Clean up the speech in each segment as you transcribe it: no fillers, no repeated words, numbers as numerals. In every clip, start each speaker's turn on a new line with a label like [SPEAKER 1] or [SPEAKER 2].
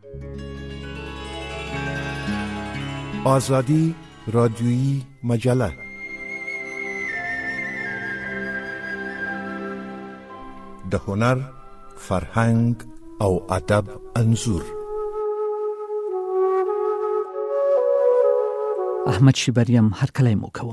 [SPEAKER 1] آزادی رادیویی مجله. د هنر، فرهنګ او ادب انځور.
[SPEAKER 2] احمد شیبریم هر کله مو کوم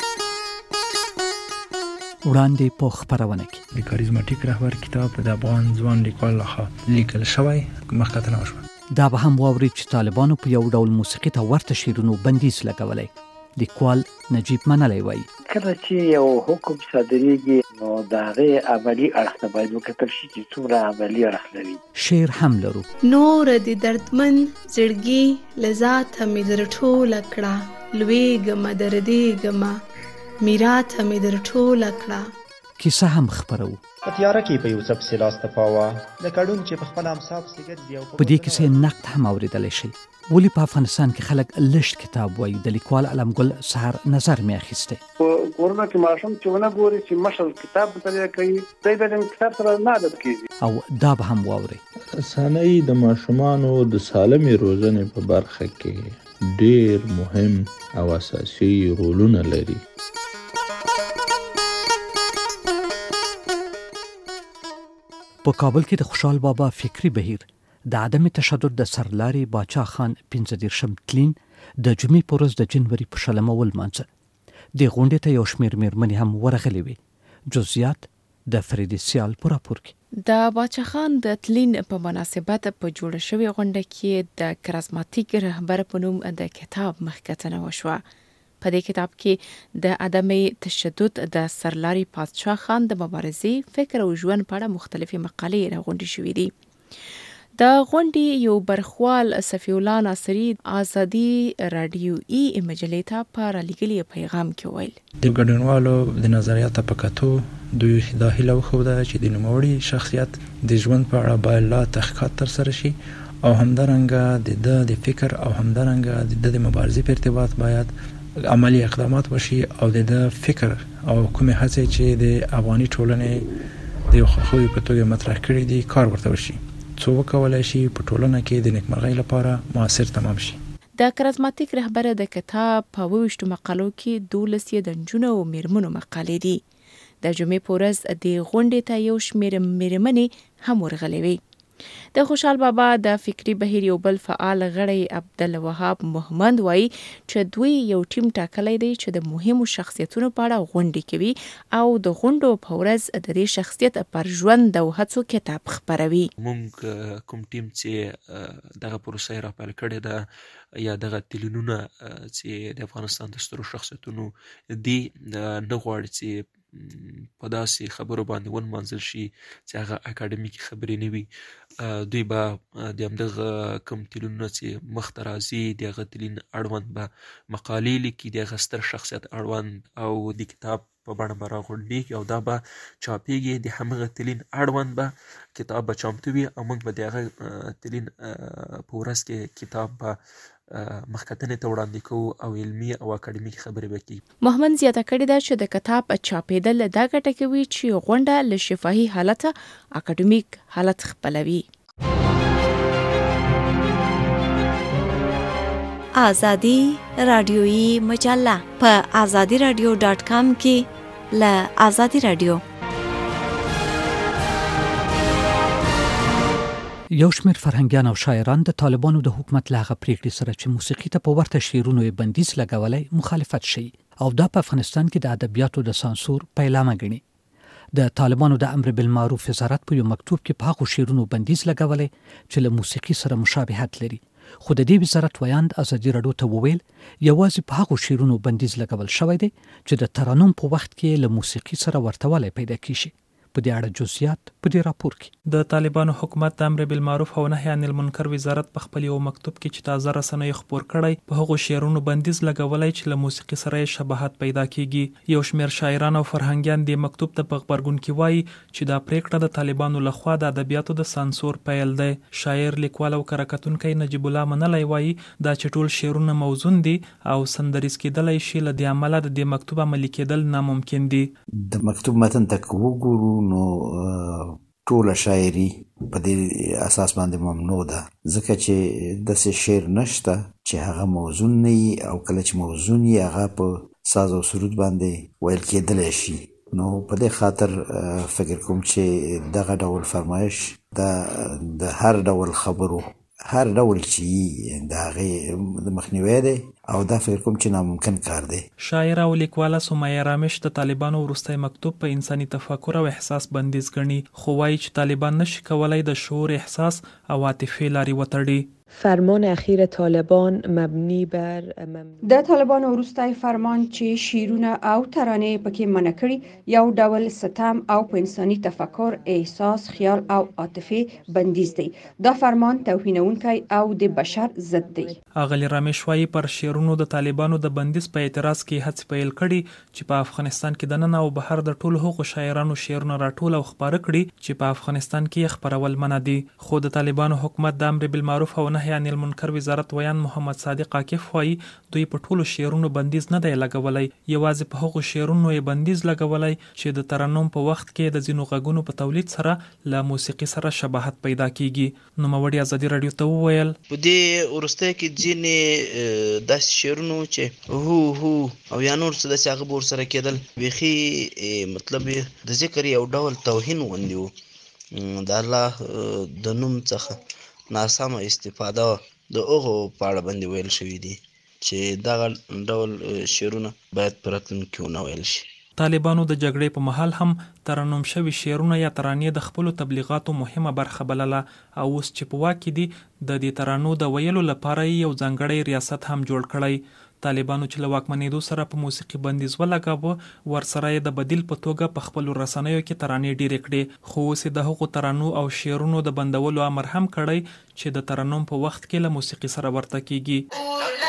[SPEAKER 2] وړاندې په خبرونه کې
[SPEAKER 3] د کاریزماتیک رهبر کتاب د افغان ځوان لیکوال لخوا لیکل شوی مخکته نه شو.
[SPEAKER 2] دا به هم واوري چې طالبانو په یو ډول موسیقي ته ورته شیرونو بندیز لګولای. لیکوال نجیب منلی وایي
[SPEAKER 4] کله چې یو حکم صادریږي نو د هغې عملي اړخ ته باید وکتل شي چې څومره عملي اړخ لري.
[SPEAKER 2] شعر هم لرو.
[SPEAKER 5] نور د دردمن زړګي له ذاته مې در ټوله کړه، لویږمه دردېږمه میراته مې در ټوله کړه.
[SPEAKER 2] کیسه هم خپرو.
[SPEAKER 6] په تیاره کې په یو څه پسې لاس تپاوه د کډون چې په خپل امصاب سي ګرځي او
[SPEAKER 2] په دې کیسه نقد هم اوریدلی شي. ولې په افغانستان کې خلک لږ کتاب وایي؟ د لیکوال علمګل سحر نظر مې اخیسته.
[SPEAKER 7] په کورونه کې ماشوم چې ونه ګوري چې مشر کتاب مطالعه کوي دوی به د کتاب سره نه عادت کېږي.
[SPEAKER 2] او دا به هم واوري
[SPEAKER 8] رسنۍ د ماشومانو د سالمې روزنې په برخه کې ډېر مهم او اساسي رولونه لري.
[SPEAKER 2] په کابل کې د خوشحال بابا فکری بهیر د عدم تشدد د سرلاري باچا خان 15 تلین د جمعې په ورځ د جنوري په 20 ولمانځه. د غونډې ته یو شمېر میرمنې هم ورغلې وي. جزئیات د فریدي سیال په راپور کې.
[SPEAKER 9] د باچا خان د تلین په مناسبت په جوړه شوې غونډه کې د کرازماتیک رهبر په نوم د کتاب مخکتنه وشوه. په دې کتاب کې د عدم تشدد د سرلاري باچا خان د مبارزې، فکر او ژوند په اړه مختلفې مقالې راغونډې شوې دي. د غونډې یو برخوال صفی الله ناصری آزادي رادیویي مجلې ته په رالیږلي پیغام کې ویل
[SPEAKER 3] د ګډونوالو د نظریاتو په کتو دوی دا هیله وښوده چې د نوموړي شخصیت د ژوند په اړه باید لا تحقیقات ترسره شي او همدارنګه د فکر او همدارنګه د مبارزې په ارتباط باید عملی اقدامات وشي او د فکر او کومې هڅې چې د افغاني ټولنې د یو خوی په توګه مطرح کړي دي کار ورته وشي څو وکولای شي په ټولنه کې د نیکمرغۍ لپاره موثر تمام شي.
[SPEAKER 9] د کرازماتیک رهبر د کتاب په 22 مقالو کې 12 د نجونو او میرمنو مقالې دي. د جمعې په ورځ د غونډې ته یو شمېر میرمنې هم ورغلې وي. د خوشحال بابا د فکری بهیر یو بل فعال غړی عبدالوهاب محمد وایي چې دوی یو ټیم ټاکلی دی چې د مهمو شخصیتونو په اړه غونډې کوي او د غونډو په ورځ د دې شخصیت پر ژوند او هڅو کتاب خپروي.
[SPEAKER 10] موږ کوم ټیم چې دغه پروسه را پیل کړې ده یا دغه تلینونه چې د افغانستان د سترو شخصیتونو دي نه غواړي چې په داسې خبرو باندې ونمانځل شي چې هغه اکاډمیکي خبرې نه وي. دوی به د همدغه کوم تلینونه چې مخته راځي د هغه تلین اړوند به مقالې لیکي، د هغه ستر شخصیت اړوند او د کتاب په بڼه به راغونډېږي او دا به چاپېږي. د همغه تلین اړوند به کتاب به چمتو وي او موږ به د هغه تلین په ورځ کې کتاب به مخکتنې ته وړاندې کوو او علمي او اکاډمیکي خبرې به کوي.
[SPEAKER 9] محمد زیاته کړې ده چې د کتاب چاپېدل دا ګټه کوي چې غونډه له شفاهي حالته اکاډمیک حالت خپلوي.
[SPEAKER 11] آزادي رادیویي مجله په azadiradio.com کې له آزادي رادیو.
[SPEAKER 2] یو شمېر فرهنګیان او شاعران د طالبانو د حکومت له هغه پریکړې سره چې موسیقي ته په ورته شعرونو یې بندیز لګولی مخالفت شي او دا په افغانستان کې د ادبیاتو د سانسور پیلامه ګڼي. د طالبانو د امر بالمعروف وزارت په یو مکتوب کې په هغو شعرونو بندیز لګولی چې له موسیقي سره مشابهت لري. خو د دې وزارت ویاند ازادي راډیو ته وویل یوازې په هغو شعرونو بندیز لګول شوی دی چې د ترانوم په وخت کې له موسیقي سره ورتوالی پیدا کیږي. په دې اړه جزئیات په دې راپور کې.
[SPEAKER 12] د طالبانو حکومت د امر بالمعروف او نهي عن المنکر وزارت په خپل یو مکتوب کې چې تازه رسنیو خبر کړی په هغو شعرونو بندیز لګولای چې له موسیقي سره شباهت پیدا کیږي. یو شمېر شاعران او فرهنګیان د مکتوب ته په خبرګون کې وایي چې دا پریکړه د طالبانو لخوا د ادبیاتو د سانسور پیل دی. شاعر، لیکوال او کارکتونکی نجیب الله منلی وایي دا چې ټول شعرونه موزون دي او سندریز کېدلی شي، له دې امله د دې مکتوب عملي کېدل ناممکن دي.
[SPEAKER 13] د مکتوب متن ته وګورو نو ټوله شاعري په دې اساس باندې ممنوع ده، ځکه چې داسې شعر نشته چې هغه موزون نه وي او کله چې موزون وي هغه په ساز او سرود باندې ویل کېدلی شي. نو په دې خاطر فکر کوم چې دغه ډول فرمایش د هر ډول خبرو هر ډول چې د هغې د مخنیوی دی او دا فکر کوم چې ناممکن کار دی.
[SPEAKER 12] شاعره او لیکواله سمیه رامش د طالبانو وروستی مکتوب په انساني تفکر او احساس بندیز ګڼي، خو وایي چې طالبان نشي کولای د شعور، احساس او عاطفې لارې وتړي.
[SPEAKER 14] فرمان اخیر طالبان مبنی بر
[SPEAKER 15] د طالبانو وروستی فرمان چې شعرونه او ترانې پکې منع کړي یو ډول ستم او په انساني تفکر، احساس، خیال او عاطفې بندیز دی. دا فرمان توهینونکی او د بشر ضد دی.
[SPEAKER 12] اغلی رامش وايي پر شعرونو د طالبانو د بندیز په اعتراض کې هڅې پیل کړي چې په افغانستان کې د نن او بهر د ټولو هغو شاعرانو شعرونه راټول او خپاره کړي چې په افغانستان کې خپرول منع دي. خو د طالبانو حکومت د امر بالمعروف او نهي عن المنکر وزارت ویان محمد صادق عاکف وايي دوی په ټولو شعرونو بندیز نه دی لګولی، یوازې په هغو شعرونو یې بندیز لګولی چې د ترنم په وخت کې د ځینو غږونو په تولید سره له موسیقي سره شباهت پیدا کیږي. نوموړي ازادي راډیو ته وویل
[SPEAKER 16] په دې وروسته کې ځینې داسې شعرونه چې هو او یا نور څه داسې هغه به ورسره کېدل بیخي مطلب د ذکر یو ډول توهین غوندې و، د الله د نوم څخه ناسمه استفاده د هغو په اړه باندې ویل شوي دي چې دغه ډول شعرونه باید په راتلونکي کې ونه ویل شي.
[SPEAKER 12] طالبانو د جګړې په مهال هم ترنم شوي شعرونه یا ترانې د خپلو تبلیغاتو مهمه برخه بلله او اوس چې په واک کې دي د دې ترانو د ویلو لپاره یو ځانګړی ریاست هم جوړ کړی. طالبانو چې له واکمنېدو سره په موسیقي بندیز ولګاوه ورسره یې د بدیل په توګه په خپلو رسنیو کې ترانې ډېرې کړې، خو اوس د هغو ترانو او شعرونو د بندولو امر هم کړی چې د ترنم په وخت کې له موسیقي سره ورته کیږي.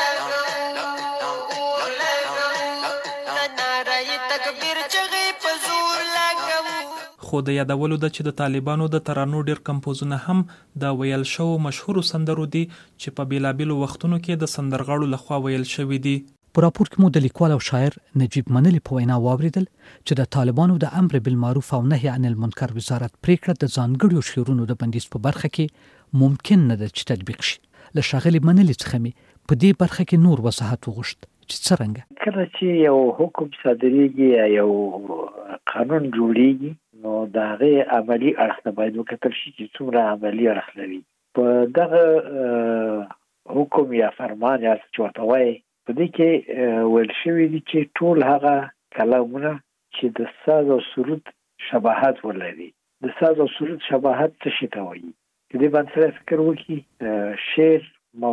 [SPEAKER 12] خو د یادولو ده چې د طالبانو د ترانو ډیر کمپوزونه هم د ویل شوو مشهورو سندرو دي چې په بیلابیلو وختونو کې د سندرغاړو لخوا ویل شوي دي.
[SPEAKER 2] په راپور کې مو د لیکوال او شاعر نجیب منلی په وینا واوریدل چې د طالبانو د امر بالمعروف او نهي عن المنکر وزارت پریکړه د ځانګړو شعرونو د بندیز په برخه کې ممکن نه ده چې تطبیق شي. له ښاغلي منلی څخه مې په دې برخه کې نور وضاحت وغوښت چې څرنګه
[SPEAKER 4] کله چې یو حکم صادریږي یا یو قانون جوړیږي نو د هغې عملي اړخ ته باید وکتل شي چې څومره عملي اړخ لري. په دغه حکم یا فرمان یا څه چې ورته وایي په دې کې ویل شوي دي چې ټول هغه کلامونه چې د ساز او سرود شباهت ولري. د ساز او سرود شباهت څه شي ته وایي؟ چې دې باندې سره فکر وکړي شعر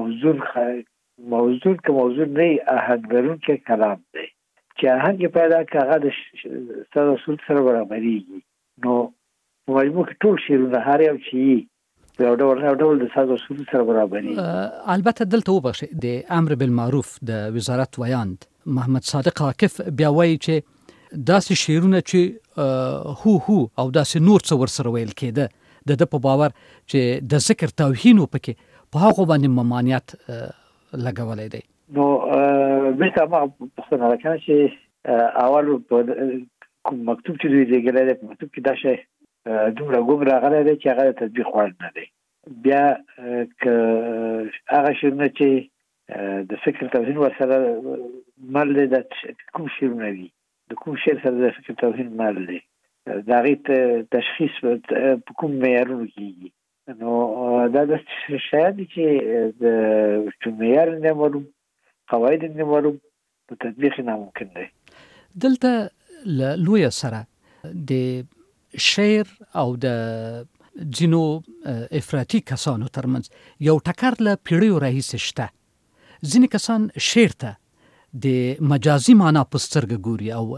[SPEAKER 4] موضوع که موضوع نه آهنګ لرونکی کلام دی چې آهنګ یې پیدا کړي هغه د ساز او سرود سره برابرېږي. نو په مجموع کې ټول شعرونه هر یو چې یو ډول د ساز او سرود سره برابرېږي.
[SPEAKER 2] البته دلته وبخښئ د امر بالمعروف د وزارت ویاند محمد صادق عاکف بیا وایي چې داسې شعرونه چې هو او داسې نور څه ورسره ویل کېده د په باور چې د ذکر توهین وپکې په هغو باندې ممانعت لګولی دی.
[SPEAKER 4] نو بېرته هماغه پوښتنه ده کنه چې اول کوم مکتوب چې دوی لېږلی دی په مکتوب کې دا شی دومره ګوم راغلی دی چې هغه د تطبیق وړ نه دی. بیا که هغه شعرونه چې د فکر توهین ورسره مل دی دا کوم شعرونه دي د کوم شعر سره د فکر توهین مل دی د هغې تشخیص په کوم معیارونو کېږي. نو دا د شیان دي چې د معیار نه معلوم قواعد نه معلوم په تطبیق ناممکن دی.
[SPEAKER 2] دلته له لویه سره د شعر او د ځینو افراطي کسانو ترمنځ یو ټکر له پیړیو راهیسې شته. ځینې کسان شعر ته د مجازي معنا په سترګه ګوري او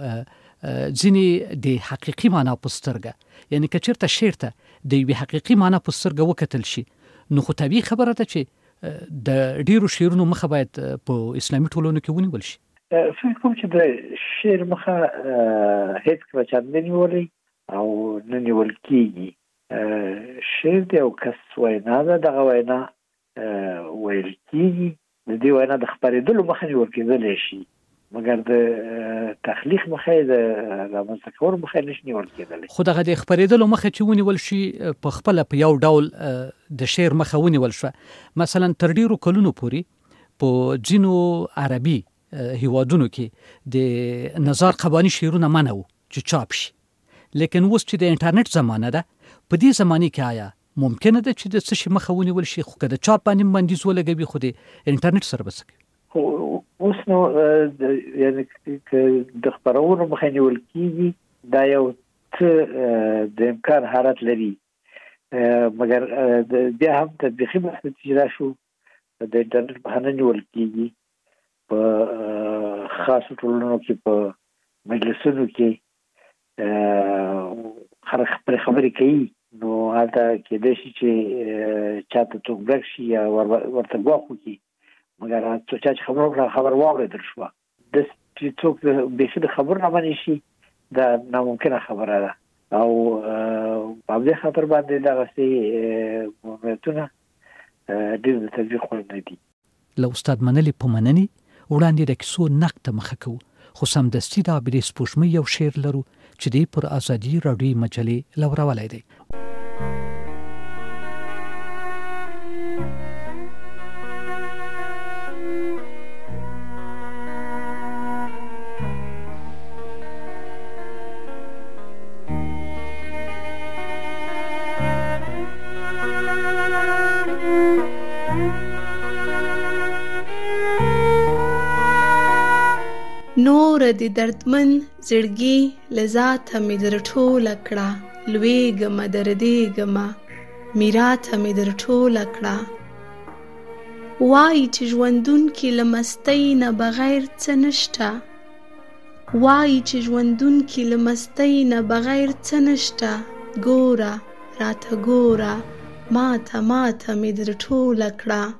[SPEAKER 2] ځینې د حقیقي معنا په سترګه، یعنی که چېرته شعر ته د یوې حقیقي معنا په سترګه وکتل شي نو خو طبیعي خبره ده چې د ډیرو شعرونو مخه باید په اسلامي ټولنو کې ونیول شي.
[SPEAKER 4] فکر کوم چې د شعر مخه هیڅکله چا نه نیولې او نه نیول کېږي. شعر د یو کس وینا ده، دغه وینا ویل کېږي، د دې وینا د خپرېدلو مخه نیول کېدلی شي. مګر د تخلیق مخه د رامنځته کولو مخه نشي نیول کېدلی.
[SPEAKER 2] خو دغه د خبرېدلو مخه چې ونیول شي په خپل په یو ډول د شعر مخه ونیول شو، مثلا تر ډیرو کلونو پورې په ځینو عربي هیوادونو کې د نظار قبانی شعرونه منع وو چې چاپ شي، لیکن اوس چې د انټرنیټ زمانه ده، په دې زمانه کې آیا ممکنه ده چې د څه شي مخه ونیول شي؟ خو که د چاپ باندې بندیز ولګوي خو د انټرنیټ سره به څه کوي؟
[SPEAKER 4] اوس نو یعنی د خپرونو مخه نیول کېږي، دا یو څه د امکان حالت لري، مګر بیا هم تطبیقي بحث چې راشو د انټرنیټ مخه نه نیول کېږي. په خاصو ټولنو کې، په مجلسونو کې خلک خبرې کوي، نو هلته کېدای شي چې چاته څوک برک شي یا ورته ګواښ وکړي، مګر چا چې خبر واورېدل شوه، د چې څوک بیخي د خبرو نه منې شي، دا ناممکنه خبره ده. او په همدې خاطر باندې دغسې ماموریتونه ډېر د تطبیق وړ نه دي.
[SPEAKER 2] له استاد منلي په مننې وړاندې د کیسو نقد ته مخه کوو، خو سمدستي د عابدې سپوږمۍ یو شعر لرو چې دی پر ازادي راډیویي مجلې لورولی دی.
[SPEAKER 5] نور د دردمن زړګي لذاته مې در ټوله کړه، لویږمه دردېږمه میراته مې در ټوله کړه. وایي چې ژوندونکي له مستۍ نه بغیر څه نشته، وایي چې ژوندونکي له مستۍ نه بغیر څه نشته. ګوره راته ګوره ماته مې در ټوله کړه.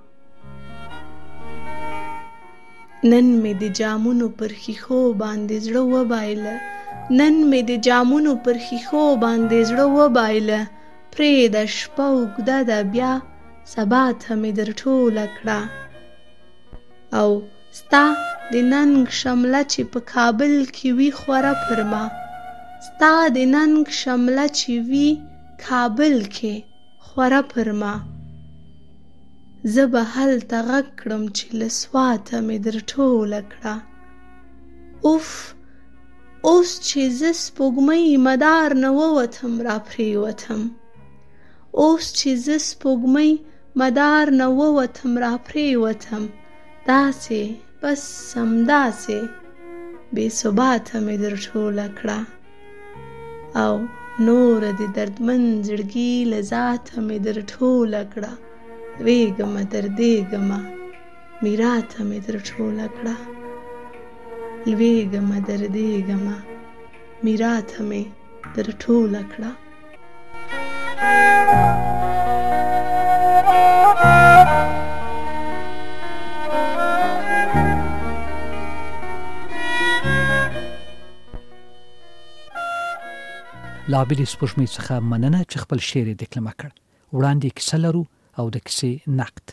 [SPEAKER 5] نن مې د جامونو پر ښیښو باندې زړه وبایله، نن مې د جامونو پر ښیښو باندې زړه وبایله. پرېږده شپه اوږده ده بیا سبا ته مې در ټوله کړه. او ستا د ننګ شمله چې په کابل کې وي خوره پر ما، ستا د ننګ شمله چې وي کابل کې خوره پر ما. زه به هلته غږ کړم چې له سواته مې در ټوله کړه. اوف اوس چې زه سپوږمۍ مدار نه ووتم را پرېوتم، اوس چې زه سپوږمۍ مدار نه ووتم را پرېوتم. داسې بس همداسې بې ثباته مې در ټوله کړه. او نور د دردمن زړګي له ذاته مې در ټوله کړه، لویږمه دردېږمه میراته مې در ټوله کړه. لویږمه دردېږمه میراته مې در ټوله کړه.
[SPEAKER 2] له عابدې سپوږمۍ څخه مننه چې خپل شعر یې دکلمه کړ. وړاندې کیسه لرو او د کیسې نقد.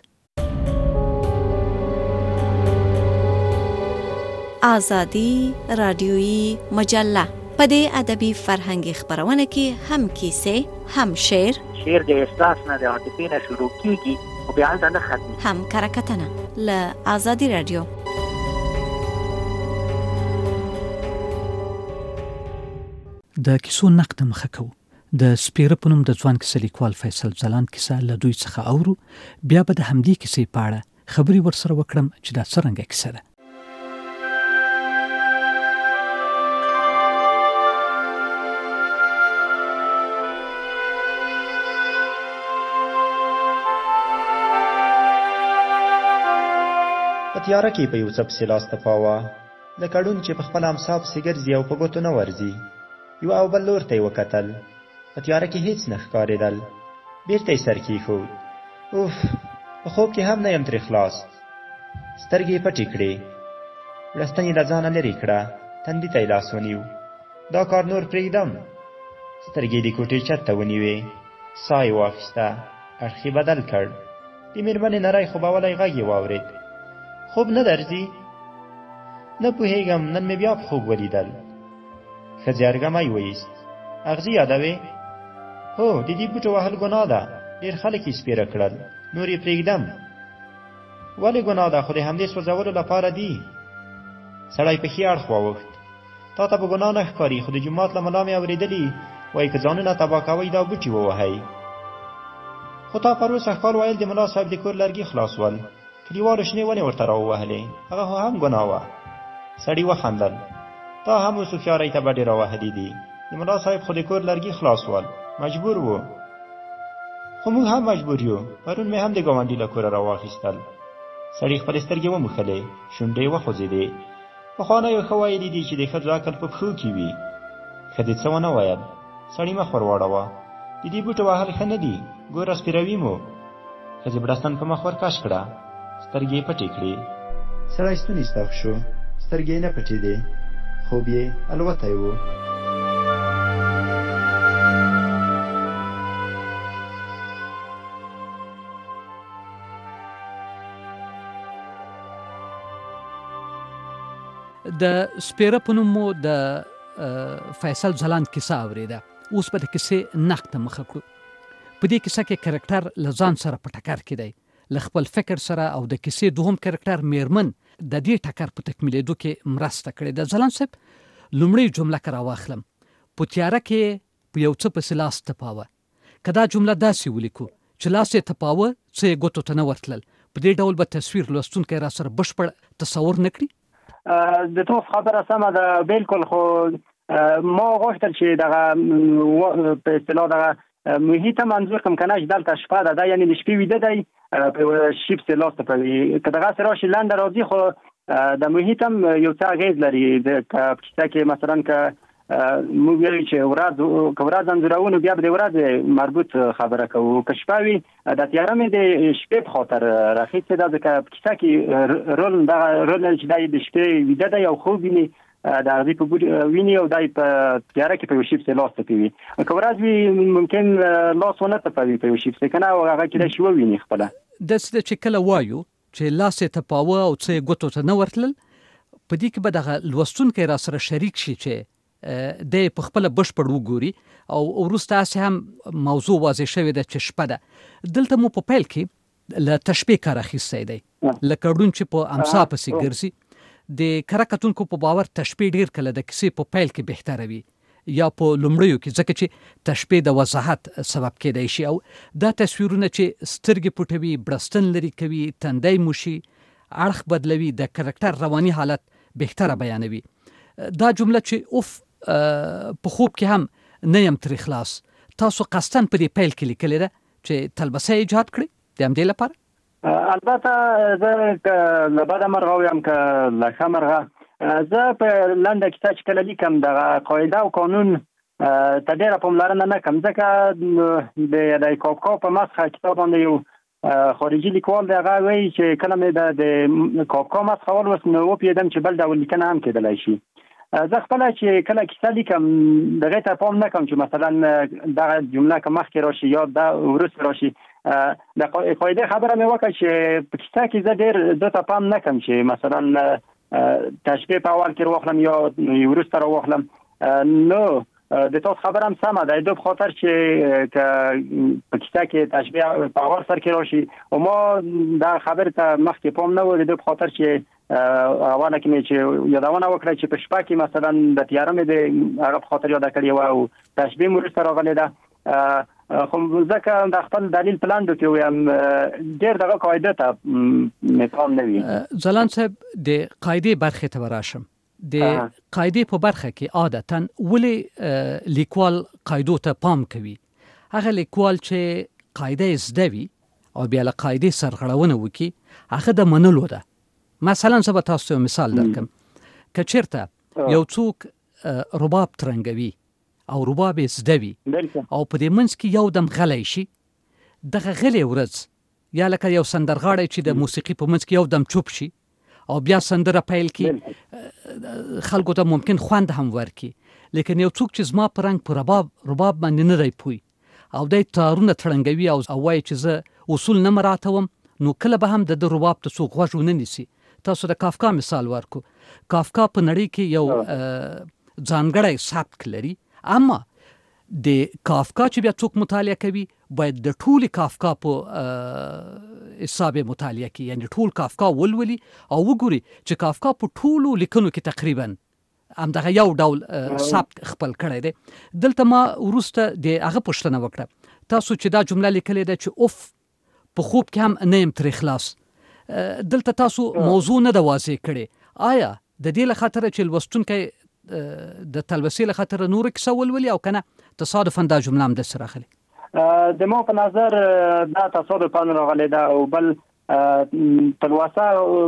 [SPEAKER 11] ازادي راډیویي مجله په دې ادبي فرهنګي خبرونه کې هم کیسې، هم شعر
[SPEAKER 17] د احساس نه د عاطفې نه شروع کیږي او بیا هلته نه ختمي،
[SPEAKER 11] هم کرکټنه. له ازادي راډیو.
[SPEAKER 2] د کیسو نقد مخه کوو. د سپیره په نوم د ځوان کیسه لیکوال فیصل ځلاند کیسه له دوی څخه اورو، بیا به د همدې کیسې په اړه خبرې ورسره وکړم چې دا څرنګه کیسه ده.
[SPEAKER 6] په تیاره کې په یو څه پسې لاس تپاوه، لکه ړوند چې په خپل امسا پسې ګرځي او په ګوتو نه ورځي. یو او بل لور ته یې وکتل، په تیاره کې هیڅ نه ښکارېدل. بېرته یې سر کېښود. اوف، په خوب کې هم نه یم ترې خلاص. سترګې یې پټې کړې، لستن یې له ځانه لرې کړه، تندي ته یې لاس ونیو. دا کار نور پرېږدم. سترګې د کوټې چت ته ونیوې، ساه یې واخیسته، اړخ یې بدل کړ. د مېرمنې نری خوبولی غږ یې واورېد. خوب نه درځي؟ نه پوهېږم نن مې بیا په خوب ولیدل. ښځې ارګمی وایست. اغزي یادوې؟ هو، د دې بوټو وهل ګناه ده. ډېر خلک یې سپېره کړل، نور یې پرېږدم. ولې ګناه ده؟ خو د همدې سوځولو لپاره دي. سړی په ښي اړخ واوښت. تا ته به ګناه نه ښکاري، خو د جومات له ملا مې اورېدلي وایي که ځانونه تباه کوئ دا بوټي ووهئ. خو تا پروسږ کال ویل د ملا صاحب د کور لرګي خلاص ول. کلیوالو شنې ونې ورته راووهلې. هغه خو هم ګناه وه. سړي وخندل. تا هم اوس هوښیارۍ ته بډې راوهلي دي. د ملا صاحب خو د کور لرګي خلاص ول. مجبور وو. خو موږ هم مجبور یو. پرون مې هم د ګاونډي له کوره راواخیستل. سړي خپلې سترګې وموښلې، شونډې یې وخوځېدې. پخوانیو ښه ویلي دي چې د ښځو عقل په پښو کې وي. ښځې څه ونه ویل. سړي مخ ور واړوه. د دې بوټو وهل ښه نه دي، ګوره سپېروي مو. ښځې بړستن په مخ ورکش کړه، سترګې یې پټې کړې. سړی ستونی ستغ شو، سترګې یې نه پټېدې، خوب یې الوتی و.
[SPEAKER 2] د سپېره په نوم مو د فیصل ځلاند کیسه اورېده. اوس به د کیسې نقد ته مخه کړو. په دې کیسه کې کرکټر له ځان سره په ټکر کې دی، له خپل فکر سره، او د کیسې دوهم کرکټر میرمن د دې ټکر په تکمیلېدو کې مرسته کړې ده. ځلاند صاحب، لومړی جمله که راواخلم، په تیاره کې په یو څه پسې لاس تپاوه. که دا جمله داسې ولیکو چې لاس یې تپاوه، څه یې ګوتو ته نه ورتلل، په دې ډول به تصویر لوستونکی را سره بشپړ تصور نه کړي.
[SPEAKER 7] د تو خبره سمه ده، بالکل. خو ما غوښتل چې دغه په اصطلاح دغه محیط منظور کوم کنه چې دلته شپه ده، دا یعنی د شپې ویده دی په شیپ سه لاس تپوي. که دغه سره راشي لاندې راځي، خو د محیط هم یو څه اغېز لري. د کیسه کې مثلا که موږ ویل چې ورځ انځورونو، بیا به د ورځ مربوط خبره کوو. که شپه وي، د تیاره مې د شپې په خاطر راخیستې ده، ځکه په کیسه کې رول لري چې دی د شپې ویده دی او خوب ویني، د هغې په بوټ ویني او دی په تیاره کې په یو شیپ لاس تپوي. که ورځ وي ممکن لاس ونه تپوي په یو شیپ که نه، او هغه کیدای شي وویني خپله.
[SPEAKER 2] داسې ده چې کله وایو چې لاس یې تپاوه او څه یې ګوتو ته نه ورتلل، په دې کې به دغه لوستونکی را سره شریک شي چې د په خپل بشپړ وګوري، او وروسته هسې هم موضوع واضح شوې ده چې شپه ده. دلته مو په پیل کې له تشبیه کار اخیستی دی، لکه ړوند چې په امسا پسې ګرځي. د کره کتونکو په باور تشبیه ډېر کله د کیسې په پیل کې بهتره وي یا په لومړیو کې، ځکه چې تشبیه د وضاحت سبب کېدای شي، او دا تصویرونه چې سترګې پټوي، بړستن لرې کوي، تندی موشي، اړخ بدلوي، د کرکټر رواني حالت بهتره بیانوي. دا جمله چې اوف په خوب کې هم نه یم ترې خلاص، تاسو قصداً په دې پیل کې لیکلې ده چې تلبسه ایجاد کړئ د همدې لپاره؟
[SPEAKER 7] البته زه که له بده مرغه ویم که له ښه مرغه، زه په لنډه کیسه چې کله لیکم دغه قاعده او قانون ته ډېره پاملرنه نه کوم، ځکه د کافکا په مسخه کتاب باندې یو خارجي لیکوال دی، هغه وایي چې کله مې د کافکا مسخه ولوست نو وپوهېدم چې بل ډول لیکنه هم کېدلی شي. زه خپله چې کله کیسه لیکم دغې ته پام نه کوم چې مثلا دغه جمله که مخکې راشي یا دا وروسته راشي. د قاعده خبره مې وکړه چې په کیسه کې زه ډېر دې ته پام نه کوم چې مثلا تشبیه په اول کې راواخلم یا وروسته راواخلم. نو د تاسو خبره هم سمه ده، د خاطر چې په کیسه کې تشبیه په اول سر کې راشي، او ما دا خبره ته مخکې پام نه و، د خاطر چې اوله کې مې چې یادونه وکړه چې په شپه کې مثلا د تیاره مې د هغه په خاطر یاده کړې وه او تشبیه مو وروسته راغلې ده. خو ځکه د خپل دلیل په لاندې کې ویم ډېر دغه قاعده ته مې پام نه وي.
[SPEAKER 2] ځلاند صاحب، د قاعدې برخې ته وراشم. د قاعدې په برخه کې عادتاً ولې لیکوال قاعدو ته پام کوي؟ هغه لیکوال چې قاعده یې زده وي او بیا له قاعدې سرغړونه وکړي، هغه د منلو ده. مثلا زه به تاسو یو مثال درکړم. که چېرته یو څوک رباب ترنګوي او رباب یې زده وي او په دې منځ کې یو دم غلی شي، دغه غلی ورځ یا لکه یو سندرغاړی چې د موسیقي په منځ کې یو دم چوپ شي او بیا سندره پیل کی، خلکو ته ممکن خوند هم ورکي، لیکن یو څوک چې زما په رنګ په رباب باندې نه دی پوی او دی تارونه تړنګوي او وایي چې زه اصول نه مراعاتوم، نو کله به هم د رباب ته څوک غوږ ونه نیسي، تاسو د کافکا مثال ورکو. کافکا په نړۍ کې یو ځانګړی سبک لري، اما د کافکا چې بیا څوک مطالعه کوي باید د ټول کافکا په حساب مطالعه کوي، یعنی ټول کافکا ولولي او وګوري چې کافکا په ټولو لیکنو کې تقریبا همدغه یو ډول سبک خپل کړی دی. دلته ما وروسته د هغه پوښتنه وکړه، تاسو چې دا جمله لیکلې ده چې اوف په خوب کې هم نه یم ترې خلاص، دلته تاسو موضوع نه ده واضح کړې، آیا د دې له خاطره چې لوستونکی د تلوسې له خاطره نور کیسه ولولي او کنه تصادفا دا جمله هم د سره راغلي؟
[SPEAKER 7] د ما په نظر دا تصادفا راغلی ده، او بل تلوسه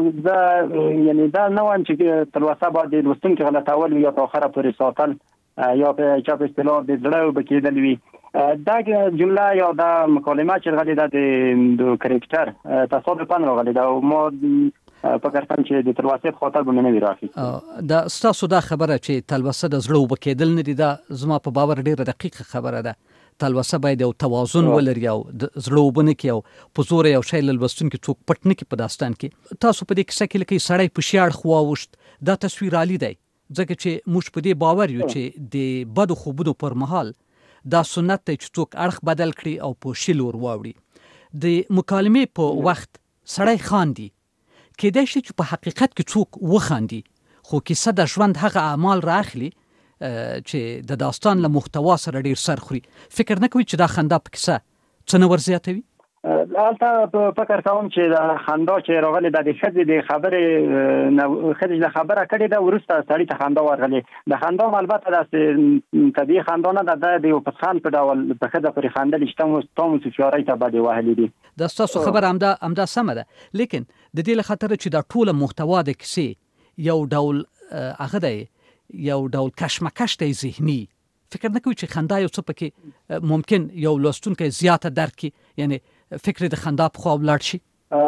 [SPEAKER 7] یعنی دا نه وایم چې تلوسه باید د لوستونکي غلطول یا په آخره پورې ساتل یا په چا په اصطلاح د زړه وبه کېدل وي. دا جمله یا دا مکالمه چې راغلې ده د کرکټر تصادفا راغلې ده، او ما فکر کوم چې د تلوسې په خاطر باندې نه وي راغلې.
[SPEAKER 2] دا ستاسو دا خبره چې تلوسه د زړه وبه کېدل نه دي، دا زما په باور ډېره دقیقه خبره ده. تلوسه باید یو توازن ولري او د زړه وبنه کې او په زور یو شی لوستونکي څوک پټ نه کې په داستان کې. تاسو په دې کیسه کې لکه سړی په شیاړ خواوښت، دا تصویر عالی دی، ځکه چې موږ په دې باور یو چې د بدو خوبونو پر مهال دا سنت دی چې څوک اړخ بدل کړي او په شیل ور واوړي. د مکالمې په وخت سړی خاندي، کېدای شي چې په حقیقت کې څوک وخاندي، خو کیسه د ژوند هغه اعمال راخلي چې د داستان له محتوا سره ډیر سر خوري. فکر نه کوي چې دا خندا په کیسه څه نه ور زیاتوي؟
[SPEAKER 7] البته فکر کوم چې دا خندا چې راغلی د ښځې د خبرې د خبره کړې ده، وروسته سړي ته خندا ورغلی. د خندا البته داسې طبیعي خندا نه ده، د یو پسخان په ډول په ښځه پورې خندل چې تاسو سفیارۍ ته باندې وهلي دي.
[SPEAKER 2] دا ستاسو خبره همدا سمه ده، لیکن د دې له خاطره چې دا ټوله محتوا د کیسې یو ډول هغه دی، یو ډول کشمکش دی ذهني، فکر نه کوي چې خندا یو څه پکې ممکن یو لوستونکی زیاته درک کړي، یعنی فکر د خندا په خوا ولاړ شي؟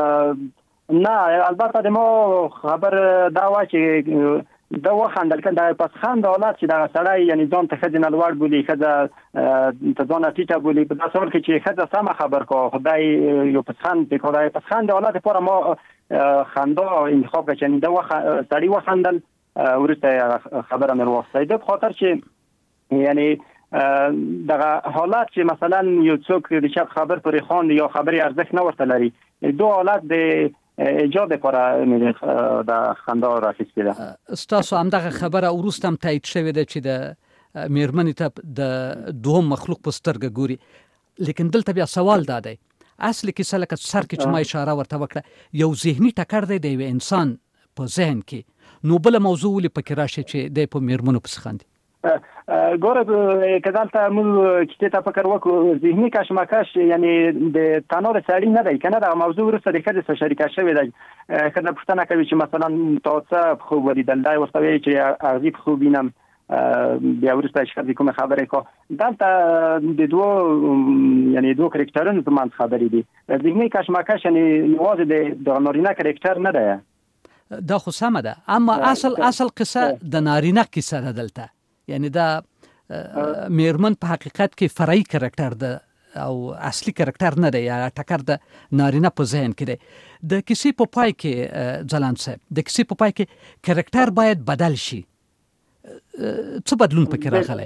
[SPEAKER 7] نه، البته د ما خبر دا و چې دا وخندل کنه د پسخان د حالت چې دا سړی یعنی ځان ته ښځې نه لوړ بولي، ښځه ته ځان ټیټه بولي، په داسې حال کې چې ښځه سمه خبر کو خدای یو پسخان د پسخان د حالت لپاره ما خندا انتخاب کړ چې دا سړی وخندل، وروسته خبره مې واخیسته. د خاطر چې یعنی دغه حالت چې مثلا یو څوک د چا خبر پرې خواندي یا خبرې ارزښت نه ورته لري، دو حالت د ایجاد لپاره مې د خندا راخیستې ده.
[SPEAKER 2] ستاسو همدغه خبره وروسته هم تایید شوې ده چې د میرمنې ته د دوهم مخلوق په سترګه ګوري، لیکن دلته بیا سوال دا دی، اصل کیسه لکه سر کې چې ما اشاره ورته وکړه یو ذهني ټکر دی د یو انسان په ذهن کې، نو بل موضوع ولې پکې راشي چې د په میرمنو پسې خاندي؟
[SPEAKER 7] ګوره که دلته موږ کیسې ته فکر وکړو، ذهني کشمکش یعنی د تنور سړي نه دی که نه، دغه موضوع وروسته د ښځې سره شریکه شوې ده. ښځه پوښتنه کوي چې مثلا تا څه په خوب ولیدل، دی ورته وایي چې اغزي په خوب وینم، بیا وروسته چې ښځې کومه خبرې کو. دلته د دوو کرکټرونو په منځ خبرې دي. ذهني کشمکش یعنی یوازې د نارینه کرکټر نه دی.
[SPEAKER 2] دا خو سمه ده، اما اصل قصه د نارینه کیسه ده دلته، یعنی دا میرمن په حقیقت کې فرعي کرکټر ده او اصلي کرکټر نه دی، یا ټکر د نارینه په ذهن کې دی. د کیسې په پای کې ځلاند صاحب، د کیسې په پای کې کرکټر باید بدل شي، څه بدلون پکې راغلی؟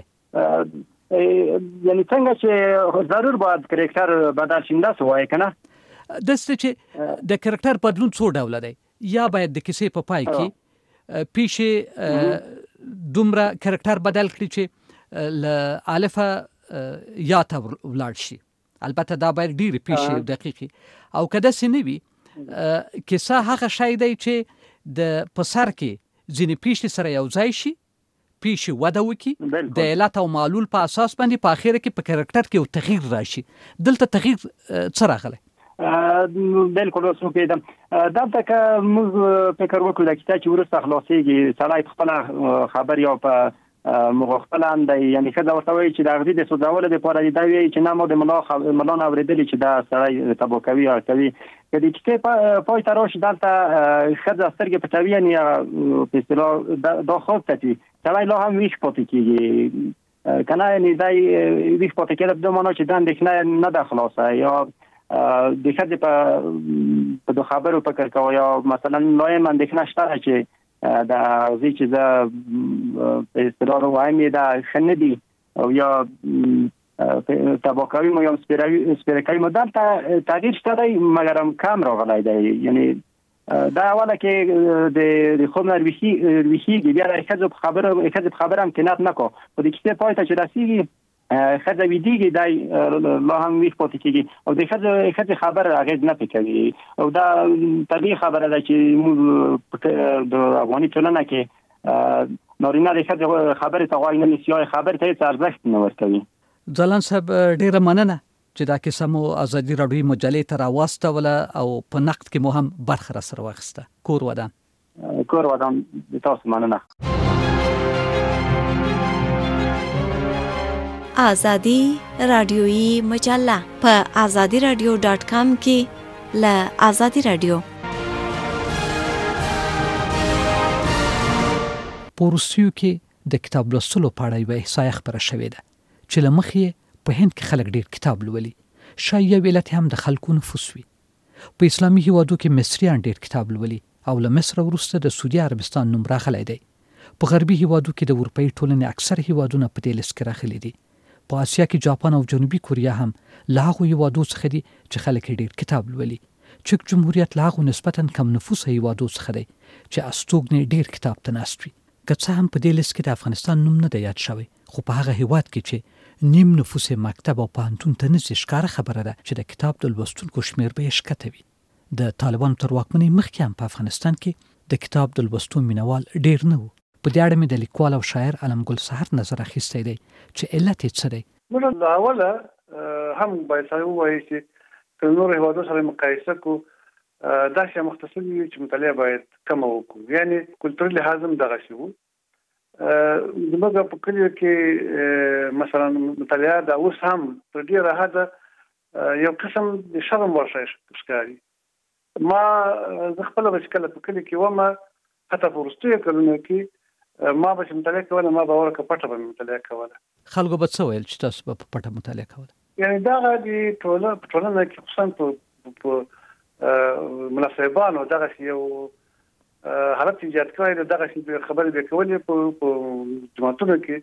[SPEAKER 7] یعنی څنګه چې ضرور باید کرکټر بدل شي، داسې وایي که نه؟
[SPEAKER 2] داسې چې د کرکټر بدلون څو ډوله دی، یا باید د کیسې په پای کې پیښې دومره کرکټر بدل کړي چې له الفه یا ته ولاړ شي، البته دا باید ډېرې پیښې دقیقې، او که داسې نه وي کیسه هغه شی دی چې د په سر کې ځینې پیښې سره یو ځای شي، پیښې وده وکړي، د علت او معلول په اساس باندې په اخره کې په کرکټر کې یو تغییر راشي. دلته تغییر څه راغلی؟
[SPEAKER 7] بالکل اوس وکیدم. دلته که موږ فکر وکړو د کیسه چې وروسته خلاصېږي، سړی په خپله خبر یا په مغخپله اندی، یعنی ښځه ورته وایي چې د اغزي د سوځولو دپاره دا وایي چې نه ما د ملا نه اورېدلي چې دا سړی تباه کوي یا کوي. که د کیسې پای ته راشي، دلته ښځه سترګې پټوي، یعنې په اصطلاح دا خوب تتوي، سړی لا هم ویښ پاتې کېږي که نه، یعنې دی ویښ پاتې کېده په دې معنا چې دا اندېښنه نه ده خلاصه، یا د ښځې په د خبرو فکر کوو یا مثلا نویم اندېښنه شته چې د هغې چې زه په اصطلاح وایم دا ښه نه دي او یا تباکوي مو یا سپیرکوي مو دلته تغییر شته دی مګر هم کم راغلی دی. یعنی دا اوله کې د خوب نه ویښېږي بیا د ښځې په خبره هم قناعت نه کوو خو د کیسې پای ته چې رسېږي ښځه ویدېږي دی لا هم ویښ پاتې کېږي او د ښځې خبره اغېز نه پرې کوي او دا طبیعي خبره ده چې موږ د افغاني ټولنه کې نارینه د ښځې خبرې ته غوږ نه نیسي یا خبرې ته هېڅ ارزښت نه ورکوي.
[SPEAKER 2] ځلاند صاحب ډېره مننه چې دا کیسه مو ازادي راډیوي مجلې ته راواستوله او په نقد کې مو هم برخه راسره واخیسته. کور ودان
[SPEAKER 7] د تاسو مننه.
[SPEAKER 11] ازادي راډیوي مجله په azadiradio.com کې له ازادي راډیو.
[SPEAKER 2] په روسیو کې د کتاب لوستلو په اړه یوه احصایه خپره شوې ده چې له مخې په هند کې خلک ډېر کتاب لولي. شاید یو علت هم د خلکو نفوس وي. په اسلامي هیوادو کې مصریان ډېر کتاب لولي او له مصر وروسته د سعودي عربستان نوم راغلی دی. په غربي هیوادو کې د اروپایي ټولنې اکثر هیوادونه په دې لیست کې راغلي دي. په اسیا کې جاپان او جنوبي کوریا هم له هغو هیوادو څخه دي چې خلک ډېر کتاب لولي. چک جمهوریت له هغو نسبتا کم نفوس هیوادو څخه دی چې استوګنې ډېر کتاب ته ناست وي. که څه هم په دې لیست کې د افغانستان نوم نه دی یاد شوی خو په هغه هیواد کې چې نیم نفوس مکتب او پوهنتون ته نه ځي ښکاره خبره ده چې د کتاب د لوستونکو شمېر به یې ښکته وي. د طالبانو تر واکمنۍ مخکې هم په افغانستان کې د کتاب د لوستو مینوال ډېر نه وو. په دې اړه مې د لیکوال او شاعر علم ګل سحر نظر اخیستی دی چې علت یې څه دی.
[SPEAKER 18] موږ له اوله هم باید سره ووایو چې که نورو هیوادو سره مقایسه کړو داسې مختصر وي چې مطالعه باید کمه وکړو. یعنی کلتوري لحاظ هم دغسې وو. زموږ په کلیو کې مثلا مطالعه دا اوس هم په ډېره حده یو قسم د شرم ورشی ښکاري. ما زه خپله به چې کله په کلي کې وم حتی په وروستیو کلونو کې ما به چې مطالعه کوله ما به ورکه پټه به مې مطالعه کوله.
[SPEAKER 2] خلکو به څه ویل چې تاسو به په پټه مطالعه کوله؟
[SPEAKER 18] یعنی دغه د ټولنه کې خصوصا په مناسبانو دغسې یو حالت ایجاد کړی دغه خبرې به کولې په جماعتونو کې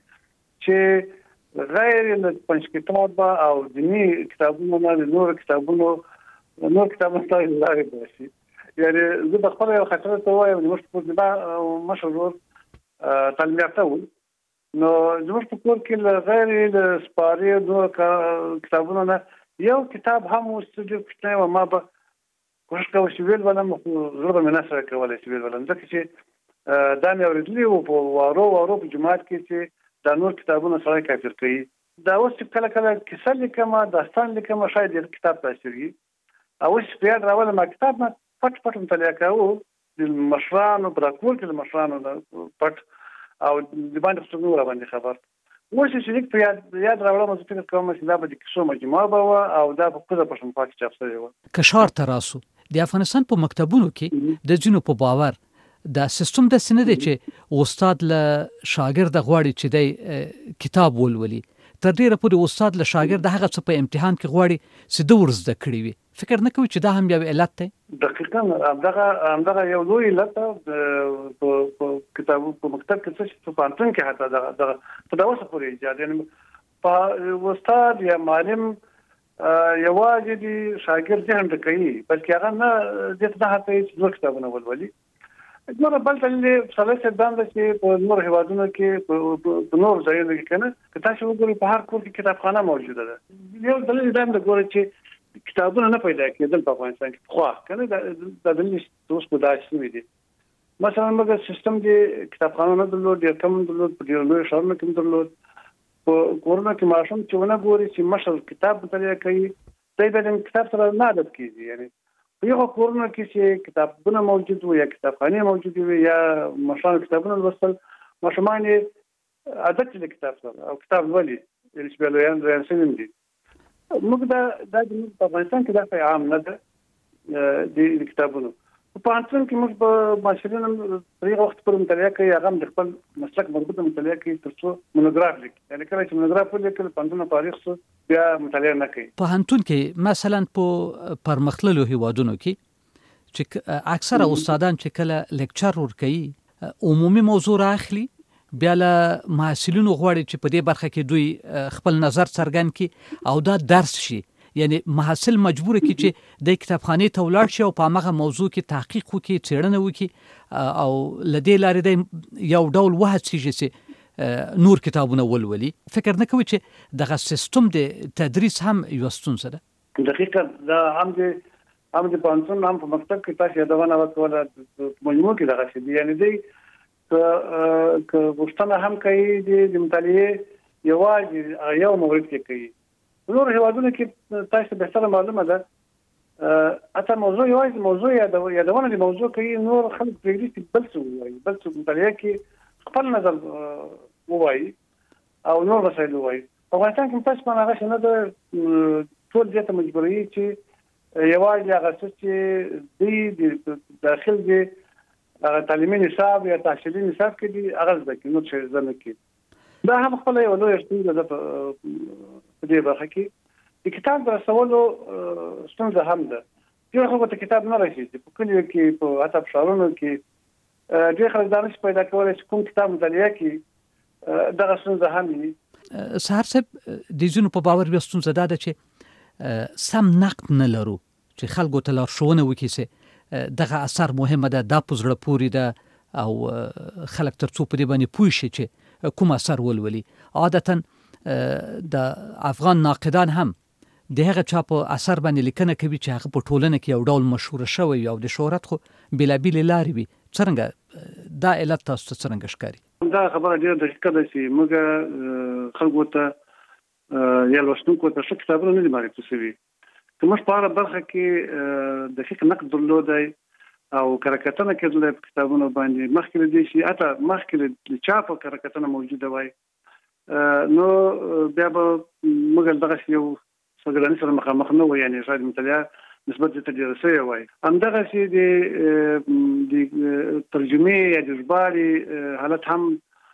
[SPEAKER 18] چې غیر له پنځ کتاب او دیني کتابونو نه نور کتابونو ته لارې باشي. یعنی زه به خپله یو خاطره ته وایم زموږ په کور کې مشر ورور تعلیم یافته و نو زموږ په کور کې له غیر له سپارې نور کتابونو نه یو کتاب هم اوس ډېر کوچنی و ما به کوشش کوم چې ویل ولم زړه به مې نه سره کولی چې ویل ولم ځکه چې دا مې اورېدلي وو په وارو په جومات کې چې دا نور کتابونه سړی کافر کوي. دا اوس چې کله کله کیسه لیکم داستان لیکم شاید یو کتاب تاثیر وي او اوس په یاد راولم کتاب نه پټ مطالعه کوو د مشرانو په کور کې د مشرانو پټ او د باندې څه نور باندې خبر اوس چې لیک په یاد راولم چې فکر کوم چې دا به د کیسو مجموعه به او دا په کوزه پښتونخوا کې چاپ شوی و.
[SPEAKER 2] کشار تراسو د افغانستان په مکتبونو کې د ځینو په باور دا سیستم د سینه دی چې استاد له شاګرد غواړي چې د کتاب ولولي تر ډیره پورې استاد له شاګرد هغه څه په امتحان کې غواړي چې د ورزده کړی وي. فکر نه کوي چې دا هم یو علت دی؟
[SPEAKER 18] دقیقاً همدغه یو لوی علت په کتابو په مکتب کې چې په پوهنتون کې حتی دغه په دا اوسه پورې ایجاد یعنی په استاد یا معلم یوازې د شاګرد ذهن ډکوي بلکې هغه نه دې ته هڅوي چې نور کتابونه ولولي. نور بل دلیل ثالث دا ده چې په نور هیوادونو کې په نور ځایونو کې کنه که تاسو وګورئ په هر کور کې کتابخانه موجوده ده. یو دلیل دا ده چې کتابونه نه پیدا کېدل په افغانستان کې خو کنه دا دلیل اوس په داسې نه دي. مثلا موږ سیستم کې کتابخانه نه درلود ډېر کم درلود په ډېر لوی ښارونو کې درلود. په کورونه کې ماشوم چې ونه ګوري چې مشر کتاب مطالعه کوي دی به د کتاب سره نه عادت کېږي. یعنی په یو کورونه کې چې کتابونه موجود وي یا کتابخانې موجود وي یا مشرانو کتابونه لوستل ماشومان یې عادت د کتاب سره او کتاب لولي چې به لویان سوي دي. موږ دا په افغانستان کې دا عام نه ده د کتابونو په انټرن کې موږ په ماشینونو په وخت پر مطالعه کوي، هغه د خپل مسلک مربوطه مطالعه کوي ترڅو مونوګراف لیکي. یعنی کله چې مونوګراف ولیکل پوهنتون تاریخ څه بیا مطالعه نه کوي.
[SPEAKER 2] پوهنتون کې مثلا په پرمختللو هیوادونو کې چې اکثره استادان چې کله لیکچر ورکوي عمومي موضوع راخلي، بیا له محصلینو غواړي چې په دې برخه کې دوی خپل نظر څرګند کړي او دا درس شي. یعنی محصل مجبور کی چې د کتابخانه ته ولاړ شي او په هغه موضوع کې تحقیق وکړي، څېړنه وکړي او لدې لارې د یو ډول وهڅېږي چې نور کتابونه ولولي. فکر نه کوي چې دغه سیستم د تدریس هم یو ستونزه ده؟
[SPEAKER 18] دقیقاً دا هم د پوهنتون هم په مکتب کې تاسو یادونه وکړه مجموع کې دغه شی. یعنی دی که غوښتنه هم کوي د مطالعې یوازې یو مورد کې کوي. نور هیوادونو کې تاسو به سره معلومه ده اته موضوع یوازې موضوع یادونه د موضوع کوي، نور خلک پرېږدي چې بل څه وایي، بل څه مطالعه کې خپل نظر وایي او نور مسایل وایي. په افغانستان کې تاسو په هغه شنه ده ټول دې ته مجبوري چې یوازې هغه څه چې د داخل د تعلیمي نصاب یا تحصیلي نصاب کې دي هغه زده کوي، نور څه زده نه کوي. دا هم خپل یو لوی ستونزه ده په دې برخه کې. د کتاب رسولو ستونزه هم ده. ډېر خلکو ته کتاب نه رسېږي. په کلیو کې په حتی په ښارونو کې ډېر خلک دا نشي پیدا کولی چې کوم کتاب مطالعه کړي. دغه ستونزه هم وي.
[SPEAKER 2] سهار صاحب د ځینو په باور بیا ستونزه دا ده چې سم نقد نه لرو چې خلکو ته لارښوونه وکړي چې دغه اثر مهمه ده، دا په زړه پورې ده او خلک تر څو په دې باندې پوه شي چې کوم اثر ولولي. عادتا د افغان ناقدان هم د هغه چا په اثر باندې لیکنه کوي چې هغه په ټولنه کې یو ډول مشهور شوی او د شهرت خو بېلابېلې لارې وي. څرنګه دا علت تاسو ته څرنګه ښکاري؟
[SPEAKER 18] دا خبره ډېره دقیقه ده چې موږ خلکو ته یا لوستونکو ته ښه کتابونه نه دي معرفي شوي. که موږ په هره برخه کې دقیق نقد درلودی او کرکټنه کېدل په کتابونو باندې مخکې دې شي اته مخکې د چاپ کرکټنه موجوده وای، نو بیا به موږ دغه یو څنګه سره مخامخ نه وای. یعنی شاید مطالعه نسبت ته ډېر څه وای. همدغه شی د ترجمه یا د ژباړې حالت هم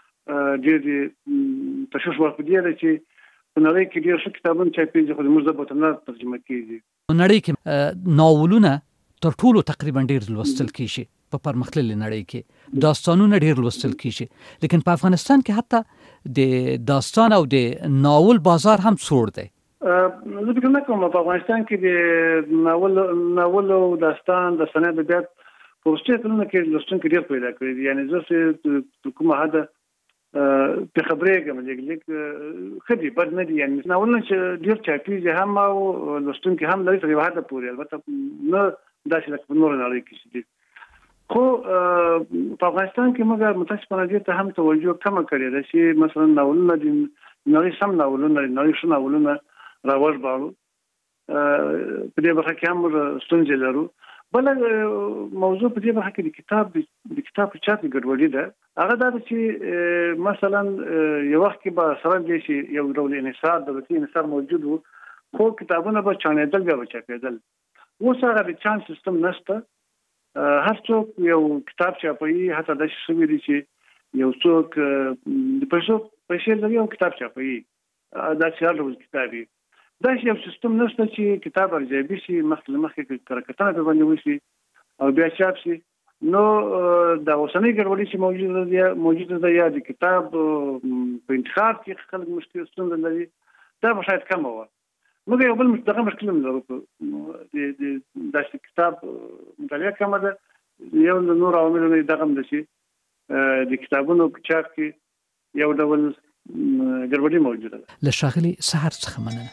[SPEAKER 18] ډېر تشویش ورکړي چې په نړۍ کې ډېر ښه کتابونه چاپېږي خو موږ زبېښت نه ترجمه کیږي.
[SPEAKER 2] په نړۍ کې ناولونه تر ټولو تقریبا ډیر لوستل کیږي. په پرمختللې نړۍ کې داستانونه ډیر لوستل کیږي، لیکن په افغانستان کې حتی د داستان او د ناول بازار هم سوړ دی.
[SPEAKER 18] زه فکر نه کوم په افغانستان کې د ناول او داستان د سند ادبیات په وروستیو کلونو کې لوستونکي ډیر پیدا کړي دي. یعنی زه چې کومه حد په خبرې کوم لیک خدي بد نه دي. یعنی ناولونه چې ډیر چاپیږي هم او لوستونکي هم لري تر یو حد پورې، البته نه داسې لکه په نور نړۍ کې دي. خو په افغانستان کې موږ متاسفانه دې ته هم توجه کمه کړې ده چې مثلا ناولونه د نړۍ سم ناولونه نړۍ ښه ناولونه راوژباړو. په دې برخه کې هم موږ ستونزې لرو. بل موضوع په دې برخه کې د کتاب په چاپ ګډوډي ده. هغه دا چې مثلا یو وخت کې به سره دې شي یو ډول انحصار دولتي انحصار موجود وو، خو کتابونه به چاڼېدل بیا به چاپېدل. اوس هغه د چانس سیستم نشته. هر څوک یو کتاب چاپوي، حتی دا شوي دي چې یو څوک د پیسې لري او کتاب چاپوي، دا چې هر ډول کتاب وي. دا یو سیستم نشته چې کتاب ارزیابي شي، مخکې کرکټنه په باندې وشي او بیا چاپ شي. نو دا اوسنۍ ګډوډي چې موجوده ده یا د کتاب په انتخاب کې خلک مشکل ستونزه لري، دا به شاید کمه وه. موږ یو بل دغه مشکل هم لرو. د داسې کتاب مطالعه کمه ده. یو د نور عواملو نه دغه هم ده چې د کتابونو په چاپ کې یو ډول ګډوډي موجوده ده.
[SPEAKER 2] له ښاغلي سهار څخه مننه.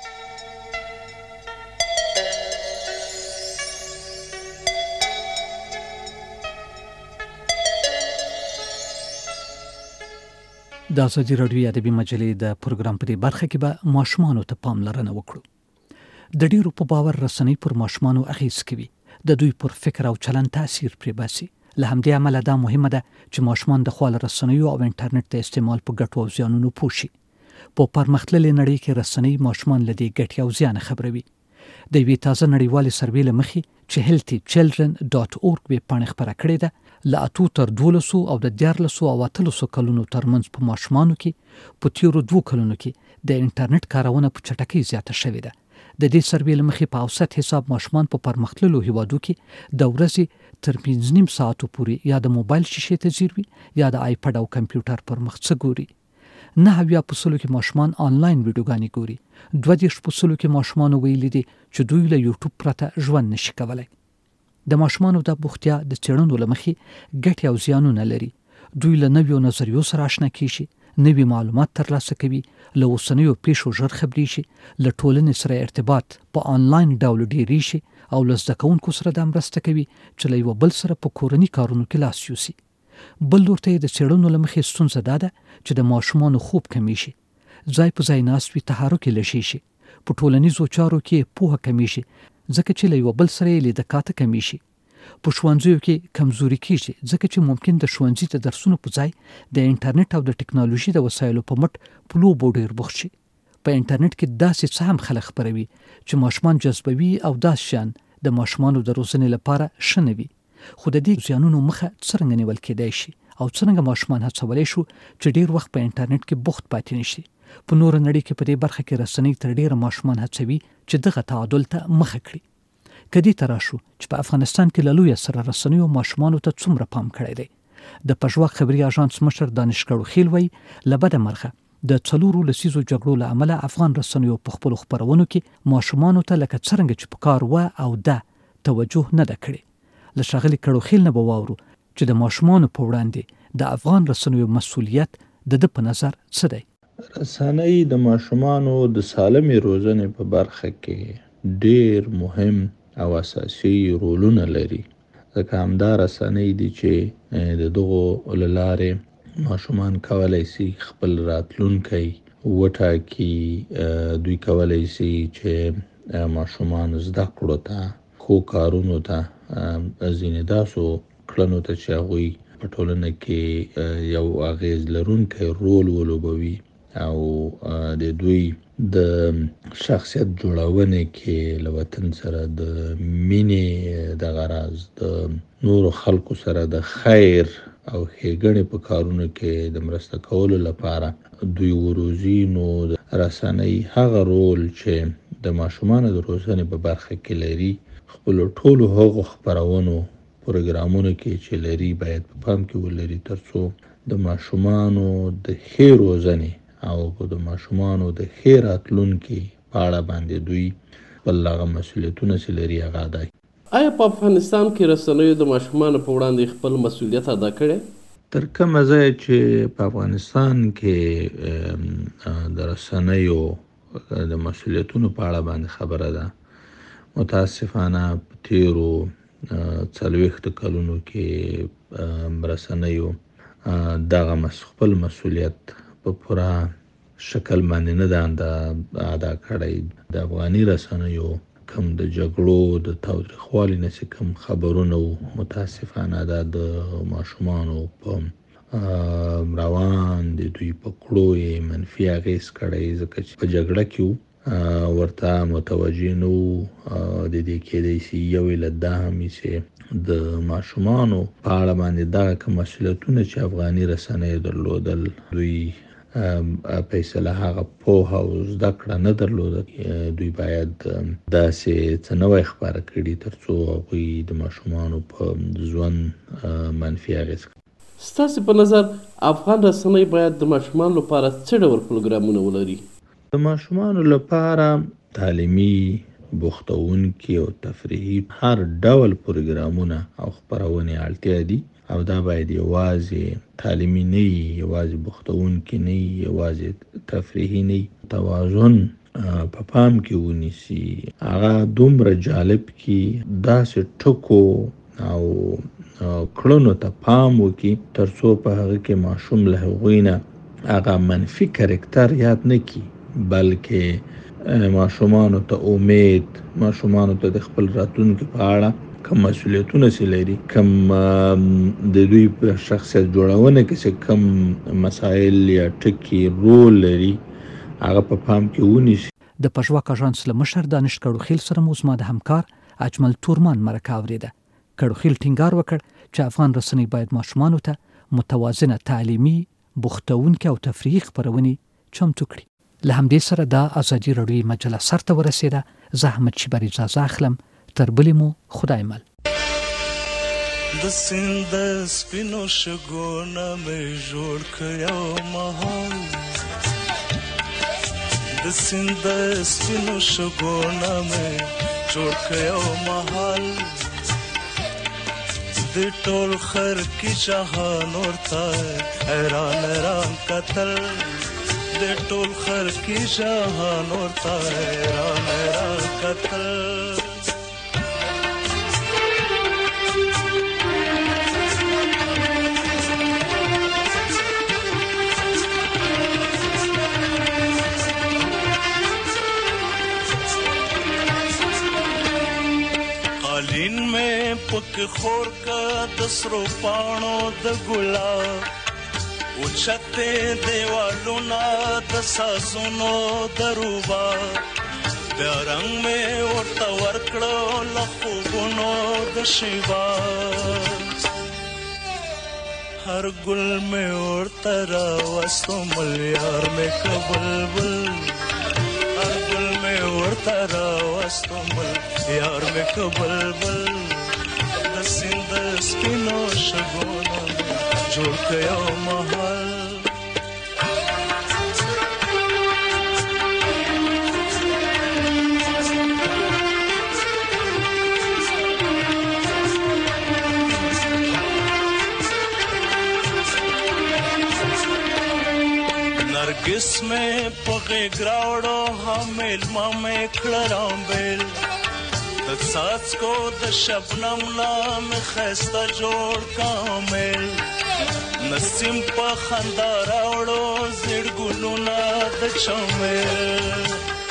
[SPEAKER 2] د ازادي راډیو ادبي مجلې د پروګرام په دې برخه کې به ماشومانو ته پاملرنه وکړو. د ډیرو په باور رسنۍ پر ماشومانو اغیز کوي، د دوی پر فکر او چلند تاثیر پرې باسي. له همدې امله دا مهمه ده چې ماشومان د خپل رسنیو او انټرنیټ د استعمال په ګټو او زیانونو پوه شي. په پرمختللې نړۍ کې رسنۍ ماشومان له دې ګټې او زیان خبروي. د یوې تازه نړیوالې سروې له مخې چې healthychildren.org ویبپاڼه خپره کړې ده، له 8 تر 12 او د 14 او 13 کلونو ترمنځ په ماشومانو کې په تیرو 2 کلونو کې د انټرنیټ کارونه په چټکۍ زیاته شوې ده. د دې سروې له مخې په اوسط حساب ماشومان په پرمختللو هیوادو کې د ورځې تر 5.5 ساعتو پورې یا د موبایل شیشې ته ځیر وي یا د آیپډ او کمپیوټر پر مخ څه ګوري. 9% کې ماشومان آنلاین ویډیوګانې ګوري. 20% کې ماشومان ویلي دي چې دوی له یوټیوب پرته ژوند نشي کولای. د ماشومانو د بوختیا د څېړنو له مخې ګټې او زیانونه لري. دوی له نویو نظریو سره آشنا کیږي، نوي معلومات ترلاسه کوي، له اوسنیو پیښو ژر خبرېږي، له ټولنې سره ارتباط په آنلاین ډول ډېرېږي او له زده کوونکو سره د مرسته کوي چې له یو بل سره په کورني کارونو کې لاس یوسي. بل لور ته د څېړنو له مخې ستونزه دا ده چې د ماشومانو خوب کمی شي، ځای په ځای ناست وي، تحرک یې لږ شي، په ټولنیزو چارو کې پوهه کمی شي ځکه چې له یو بل سره یې لیدکاته کمی شي. په ښوونځیو کې کمزوري کیږي ځکه چې ممکن د ښوونځي د درسونو په ځای د انټرنیټ او د ټکنالوژي د وسایلو په مټ په لوبو ډېر بوخت شي. په انټرنیټ کې داسې څه هم خلک خپروي چې ماشومان جذبوي او داسې شیان د ماشومانو د روزنې لپاره ښه نه وي. خو د دې زیانونو مخه څرنګه نیول کېدای شي او څرنګه ماشومان هڅولی شو چې ډېر وخت په انټرنیټ کې بوخت پاتې نشي. په نوره نړۍ کې په دې برخه کې رسنۍ تر ډېره ماشومان هڅوي چې دغه تعادل ته مخه کړي. کدی تر شو چې په افغانستان کې له لویه سره رسنیو ماشومانو ته څومره پام کړی دی. د پژواک خبري اژانس مشر دانشګړو خیل وایي له بده مرغه د 4 لسیزو جګړو له امله افغان رسنیو په خپلو خپرونو کې ماشومانو ته لکه څرنګه چې په کار و او ده توجه نه ده کړې. له ښاغلي کړو خیل نه به واورو چې د ماشومانو په وړاندې د افغان رسنیو مسؤلیت د ده په نظر څه دی.
[SPEAKER 8] رسنۍ د ماشومانو د سالمې روزنې په برخه کې ډېر مهم او اساسي رولونه لري. ځکه همدا رسنۍ دي چې د دغو له لارې ماشومان کولی شي خپل راتلونکی وټاکي. دوی کولی شي چې ماشومان زده کړو ته، ښو کارونو ته، ځینې داسو کړنو ته چې هغوی په ټولنه کې یو اغیز لرونکی رول ولوبوي او د دوی د شخصیت جوړونې کې له وطن سره د مینې د غرض د نورو خلکو سره د خیر او ښېګڼې په کارونو کې د مرسته کولو لپاره دوی وروزي. نو د رسنۍ هغه رول چې د ماشومانو د روزنې په برخه کې لري، خپلو ټولو هغو خپرونو پروګرامونو کې چې لري باید په پام کې ولري ترڅو د ماشومانو د ښې روزنې او د ماشومانو د ښې راتلونکي په اړه باندې دوی خپل هغه مسؤلیتونه چې لري هغه ادا کړي.
[SPEAKER 19] آیا په افغانستان کې رسنیو د ماشومانو په وړاندې خپل مسؤلیت ادا کړی؟
[SPEAKER 8] تر کومه ځایه چې په افغانستان کې د رسنیو د مسؤلیتونو په اړه باندې خبره ده، متاسفانه په تیرو 40 کلونو کې رسنیو دغه خپل مسؤلیت په پوره شکل باندې نه ده ادا کړی. د افغاني رسنیو کم د جګړو د تاوتریخوالي نه چې کم خبرونه وو، متاسفانه دا د ماشومانو په روان د دوی په کړو یې منفي اغېز کړی، ځکه چې په جګړه کې ورته متوجه نه وو. د دې کېدای شي یو علت دا هم چې د ماشومانو په اړه باندې دغه کوم مسؤلیتونه چې افغاني رسنیو درلودل، دوی فیصله هغه پوهه او زده کړه نه درلوده. دوی باید داسې څه نوی خپاره کړي ترڅو هغوی د ماشومانو په ژوند منفي اغېز کړي.
[SPEAKER 19] ستاسې په نظر افغان رسنۍ باید د ماشومانو لپاره څه ډول پروګرامونه ولري؟
[SPEAKER 8] د ماشومانو لپاره تعلیمي، بوختونکي او تفریحي هر ډول پروګرامونه او خپرونې اړتیا دي، او دا باید یوازې تعلیمي نه وي، یوازې بوختونکي نه وي، یوازې تفریحي نه وي. توازن په پام کې ونیسي، هغه دومره جالب کړي، داسې ټکو او کړنو ته پام وکړي ترڅو په هغه کې ماشوم له هغوی نه هغه منفي کرکټر یاد نه کړي، بلکې ماشومانو ته امید، ماشومانو ته د خپل راتلونکي په اړه کم مسؤلیتونه چې لري، کم د دوی په شخصیت جوړونه کې چې کم مسایل یا ټکي رول لري، هغه په پام کې ونیسي.
[SPEAKER 2] د پژواک اژانس له مشر دانش کړوخیل سره مو زما د همکار اجمل تورمان مرکه اوریده. کړوخیل ټینګار وکړ چې افغان رسنۍ باید ماشومانو ته متوازنه تعلیمي، بوختونکې او تفریحي خپرونې چمتو کړي. له همدې سره دا ازادي راډیوي مجله سرته ورسېده. زه احمد شیبر اجازه اخلم. تر بلې مو خدای مل.
[SPEAKER 20] د سیند سپینو شګونه مې جوړ کړو مهال، د سیند سپینو شګونه مې جوړ کړو مهال، د ټول خر کی جهان ورته حیران حیران قتل، د ټول خر کی جهان ورته حیران حیران قتل. قالین میں پک خور کا دسرو پانو د ګلاب، اوچته دیوالو نا د سازونو دروبا، بیا رنگ میں ورته ورکړو لخوبونو د شیبا، هر ګل میں ورته راوستو ملیار میں کبلبل، هر ګل میں ورته راوستو ملیار میں کبلبل، د سیند سپینو شګونو جوړ کړو مهال. نرگس میں پغے گراوڑو حامل مامے کھڑرام بیل، د ساز کو د شبنم نام خسته جوړ کامل، نسیم په خندا راوړو زیړ ګلونه د چمل،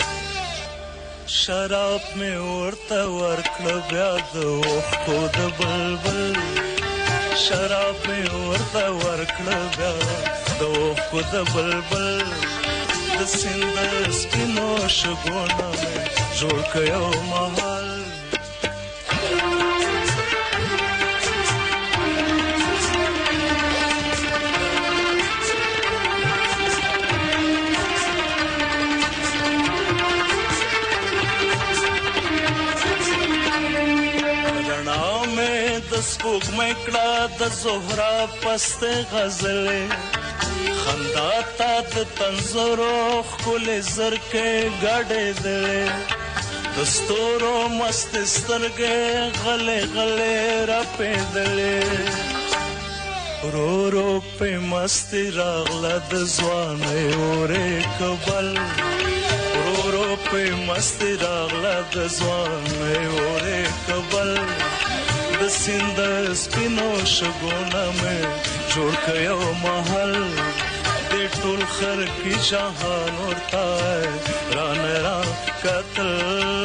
[SPEAKER 20] شراب مې ورته ورکړه بیا د اوښکو د بلبل، شراب مې ورته ورکړه بیا د اوښکو د بلبل، د سیند سپینو شګونه مې جوړ کړو مهال. سپوږ مکړه د زهرا پست غزلې، خندا تا د تنظرو ښکلې زرکې ګډې دلې، د ستورو مست سترګې غلې غلې راپېدلې، رو رو پې مستي راغله د ځوانۍ اورې کبل، رو رو پې مستي راغله د ځوانۍ اورې کبل، د سیند سپینو شګونه مې جوړ کړو مهال، د ټول خر کی جهان ورته ران ران قتل.